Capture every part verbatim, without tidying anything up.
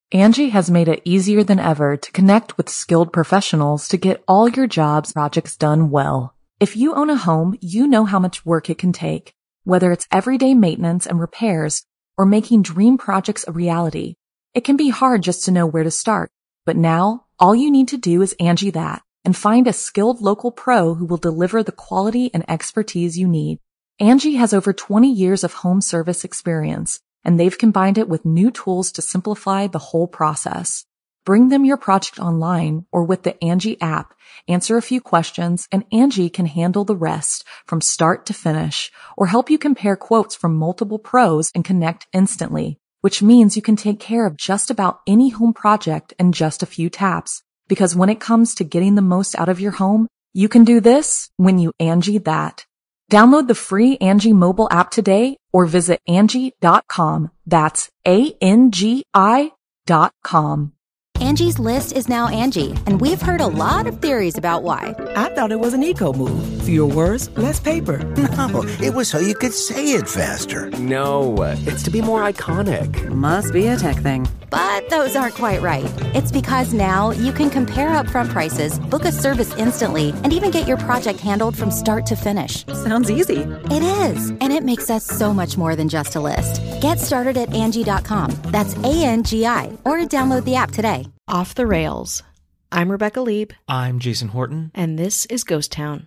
Angie has made it easier than ever to connect with skilled professionals to get all your jobs projects done well. If you own a home, you know how much work it can take, whether it's everyday maintenance and repairs or making dream projects a reality. It can be hard just to know where to start, but now all you need to do is Angie that and find a skilled local pro who will deliver the quality and expertise you need. Angie has over twenty years of home service experience, and they've combined it with new tools to simplify the whole process. Bring them your project online or with the Angie app, answer a few questions, and Angie can handle the rest from start to finish, or help you compare quotes from multiple pros and connect instantly, which means you can take care of just about any home project in just a few taps. Because when it comes to getting the most out of your home, you can do this when you Angie that. Download the free Angie mobile app today or visit Angie dot com. That's A N G I dot com. Angie's List is now Angie, and we've heard a lot of theories about why. I thought it was an eco move. Fewer words, less paper. No, it was so you could say it faster. No, it's to be more iconic. Must be a tech thing. But those aren't quite right. It's because now you can compare upfront prices, book a service instantly, and even get your project handled from start to finish. Sounds easy. It is, and it makes us so much more than just a list. Get started at Angie dot com. That's A N G I, or download the app today. Off the Rails. I'm Rebecca Lieb. I'm Jason Horton. And this is Ghost Town.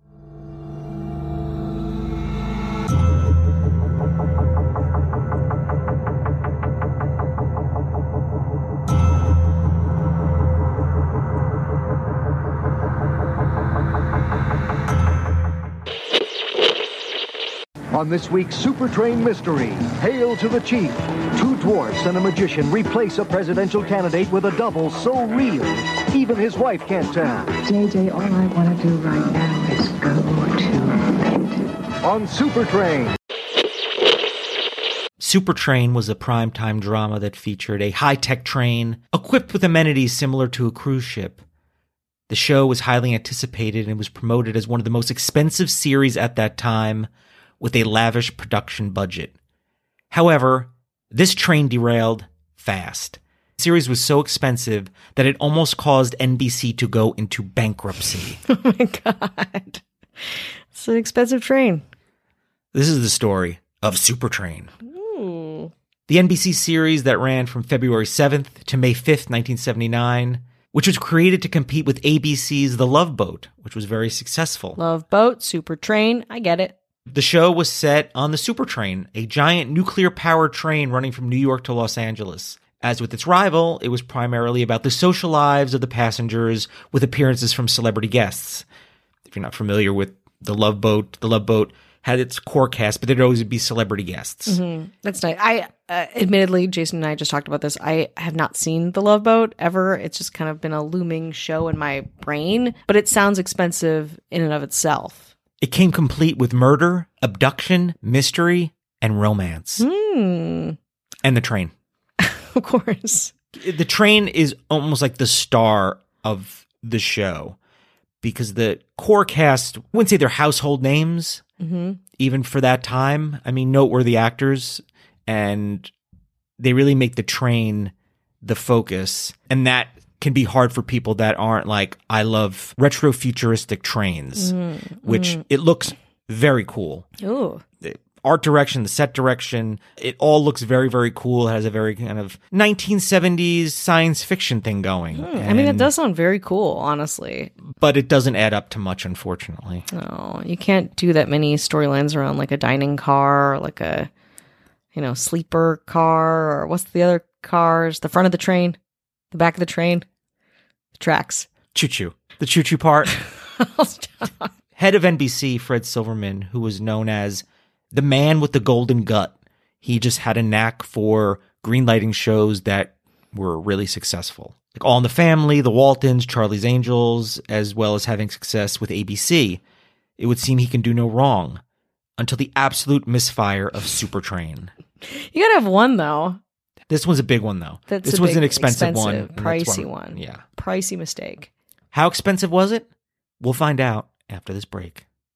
On this week's Super Train Mystery, Hail to the Chief. Two dwarfs and a magician replace a presidential candidate with a double so real, even his wife can't tell. J J, all I want to do right now is go to bed. On Super Train. Super Train was a primetime drama that featured a high-tech train equipped with amenities similar to a cruise ship. The show was highly anticipated and was promoted as one of the most expensive series at that time, with a lavish production budget. However, this train derailed fast. The series was so expensive that it almost caused N B C to go into bankruptcy. Oh my God. It's an expensive train. This is the story of Super Train. Ooh. The N B C series that ran from February seventh to May fifth, nineteen seventy-nine, which was created to compete with A B C's The Love Boat, which was very successful. Love Boat, Super Train, I get it. The show was set on the Super Train, a giant nuclear-powered train running from New York to Los Angeles. As with its rival, it was primarily about the social lives of the passengers with appearances from celebrity guests. If you're not familiar with The Love Boat, The Love Boat had its core cast, but there'd always be celebrity guests. Mm-hmm. That's nice. I, uh, admittedly, Jason and I just talked about this. I have not seen The Love Boat ever. It's just kind of been a looming show in my brain, but it sounds expensive in and of itself. It came complete with murder, abduction, mystery, and romance. Mm. And the train. Of course. The train is almost like the star of the show because the core cast, I wouldn't say they're household names, mm-hmm. even for that time. I mean, noteworthy actors, and they really make the train the focus. And that can be hard for people that aren't like, I love retro futuristic trains, mm, which mm. it looks very cool. Ooh. The art direction, the set direction, it all looks very, very cool. It has a very kind of nineteen seventies science fiction thing going. Mm, and, I mean, it does sound very cool, honestly. But it doesn't add up to much, unfortunately. No, you can't do that many storylines around like a dining car or like a, you know, sleeper car, or what's the other cars? The front of the train, the back of the train. Tracks. Choo-choo. The choo-choo part. Head of N B C, Fred Silverman, who was known as the man with the golden gut. He just had a knack for greenlighting shows that were really successful. Like All in the Family, The Waltons, Charlie's Angels, as well as having success with A B C. It would seem he can do no wrong until the absolute misfire of Super Train. You gotta have one, though. This one's a big one, though. That's this a was big, an expensive, expensive one. Pricey one. one. Yeah. Pricey mistake. How expensive was it? We'll find out after this break.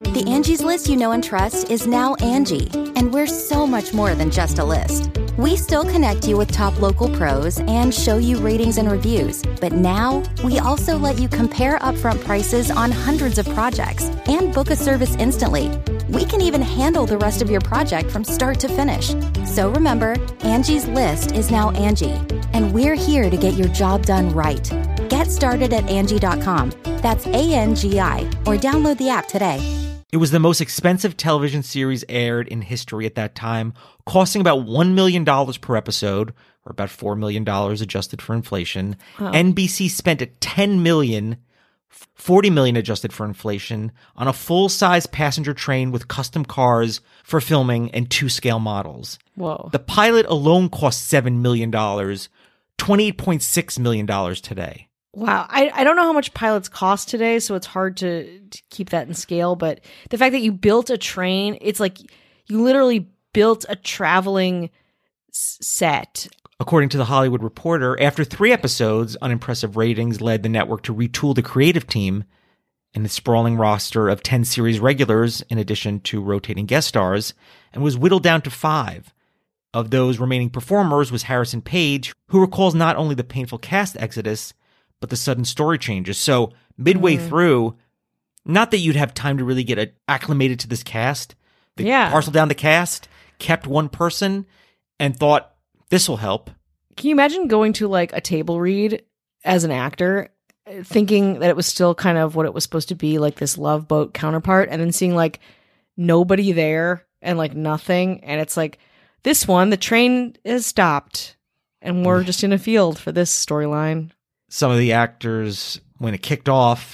The Angie's List you know and trust is now Angie, and we're so much more than just a list. We still connect you with top local pros and show you ratings and reviews, but now we also let you compare upfront prices on hundreds of projects and book a service instantly. We can even handle the rest of your project from start to finish. So remember, Angie's List is now Angie, and we're here to get your job done right. Get started at Angie dot com. That's A N G I, or download the app today. It was the most expensive television series aired in history at that time, costing about one million dollars per episode, or about four million dollars adjusted for inflation. Wow. N B C spent ten million dollars, forty million dollars adjusted for inflation, on a full-size passenger train with custom cars for filming and two-scale models. Whoa. The pilot alone cost seven million dollars, twenty-eight point six million dollars today. Wow. I, I don't know how much pilots cost today, so it's hard to, to keep that in scale. But the fact that you built a train, it's like you literally built a traveling s- set. According to The Hollywood Reporter, after three episodes, unimpressive ratings led the network to retool the creative team and its sprawling roster of ten series regulars, in addition to rotating guest stars, and was whittled down to five. Of those remaining performers was Harrison Page, who recalls not only the painful cast exodus, but the sudden story changes. So midway mm. through, not that you'd have time to really get acclimated to this cast. They yeah. parceled down the cast, kept one person, and thought, this will help. Can you imagine going to like a table read as an actor, thinking that it was still kind of what it was supposed to be, like this Love Boat counterpart, and then seeing like nobody there and like nothing. And it's like, this one, the train has stopped and we're just in a field for this storyline. Some of the actors, when it kicked off,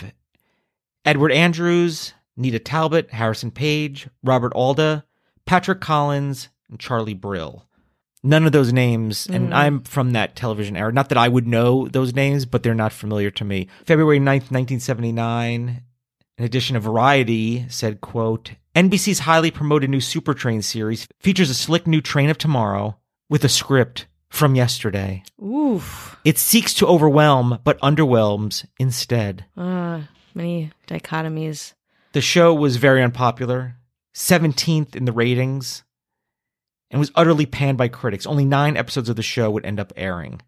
Edward Andrews, Nita Talbot, Harrison Page, Robert Alda, Patrick Collins, and Charlie Brill. None of those names, and mm. I'm from that television era. Not that I would know those names, but they're not familiar to me. February ninth, nineteen seventy-nine, an edition of Variety said, quote, N B C's highly promoted new Super Train series features a slick new train of tomorrow with a script from yesterday. Oof. It seeks to overwhelm, but underwhelms instead. Uh, many dichotomies. The show was very unpopular, seventeenth in the ratings, and was utterly panned by critics. Only nine episodes of the show would end up airing.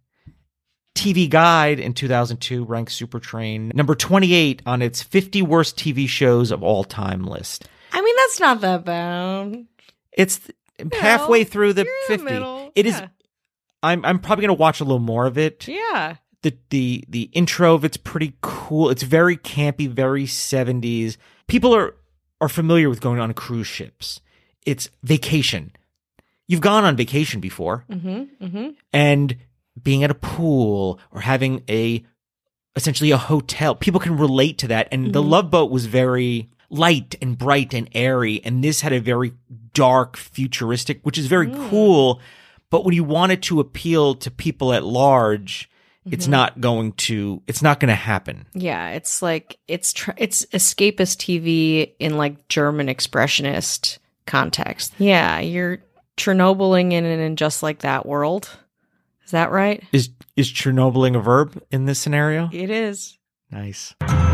T V Guide in two thousand two ranked Super Train number twenty-eight on its fifty worst T V shows of all time list. I mean, that's not that bad. It's you halfway know, through the fifty. The it yeah. is. I'm I'm probably gonna watch a little more of it. Yeah. The the the intro of it's pretty cool. It's very campy, very seventies. People are are familiar with going on cruise ships. It's vacation. You've gone on vacation before, mm-hmm, mm-hmm. and being at a pool or having a essentially a hotel. People can relate to that. And mm-hmm. the Love Boat was very light and bright and airy, and this had a very dark, futuristic, which is very mm. cool. But when you want it to appeal to people at large, mm-hmm. it's not going to, it's not going to happen. Yeah. It's like, it's, tr- it's escapist T V in like German expressionist context. Yeah. You're Chernobyling in and in just like that world. Is that right? Is, is Chernobyling a verb in this scenario? It is. Nice.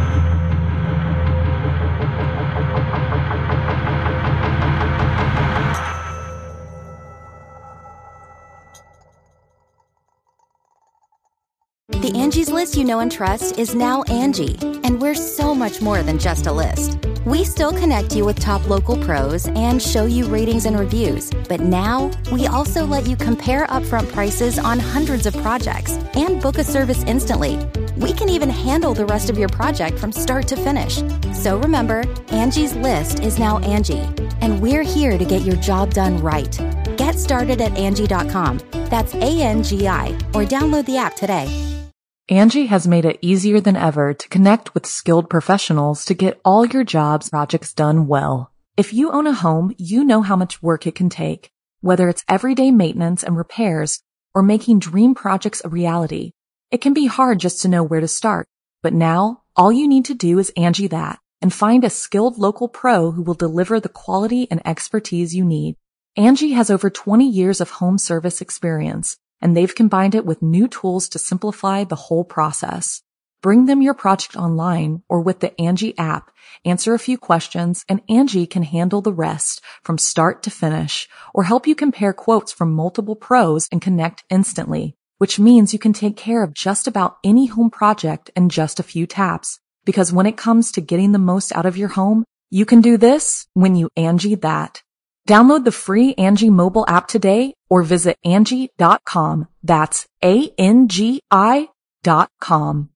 The Angie's List you know and trust is now Angie, and we're so much more than just a list. We still connect you with top local pros and show you ratings and reviews, but now we also let you compare upfront prices on hundreds of projects and book a service instantly. We can even handle the rest of your project from start to finish. So remember, Angie's List is now Angie, and we're here to get your job done right. Get started at Angie dot com. That's A N G I, or download the app today. Angie has made it easier than ever to connect with skilled professionals to get all your jobs projects done well. If you own a home, you know how much work it can take, whether it's everyday maintenance and repairs or making dream projects a reality. It can be hard just to know where to start, but now all you need to do is Angie that and find a skilled local pro who will deliver the quality and expertise you need. Angie has over twenty years of home service experience, and they've combined it with new tools to simplify the whole process. Bring them your project online or with the Angie app, answer a few questions, and Angie can handle the rest from start to finish or help you compare quotes from multiple pros and connect instantly, which means you can take care of just about any home project in just a few taps. Because when it comes to getting the most out of your home, you can do this when you Angie that. Download the free Angie mobile app today or visit Angie dot com. That's A N G I dot com.